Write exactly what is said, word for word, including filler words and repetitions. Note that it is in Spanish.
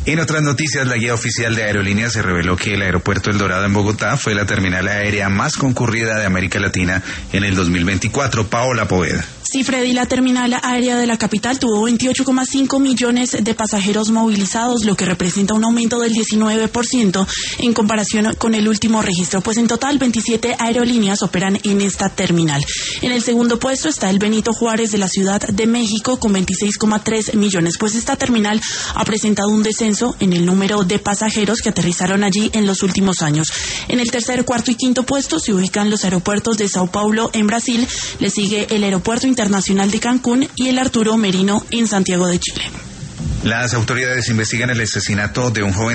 En otras noticias, la guía oficial de aerolíneas se reveló que el aeropuerto El Dorado en Bogotá fue la terminal aérea más concurrida de América Latina en el dos mil veinticuatro. Paola Poveda. Sí, Freddy, la terminal aérea de la capital tuvo veintiocho coma cinco millones de pasajeros movilizados, lo que representa un aumento del diecinueve por ciento en comparación con el último registro, pues en total veintisiete aerolíneas operan en esta terminal. En el segundo puesto está el Benito Juárez de la Ciudad de México con veintiséis coma tres millones, pues esta terminal ha presentado un descenso en el número de pasajeros que aterrizaron allí en los últimos años. En el tercer, cuarto y quinto puesto se ubican los aeropuertos de Sao Paulo en Brasil, le sigue el Aeropuerto Internacional de Cancún y el Arturo Merino en Santiago de Chile. Las autoridades investigan el asesinato de un joven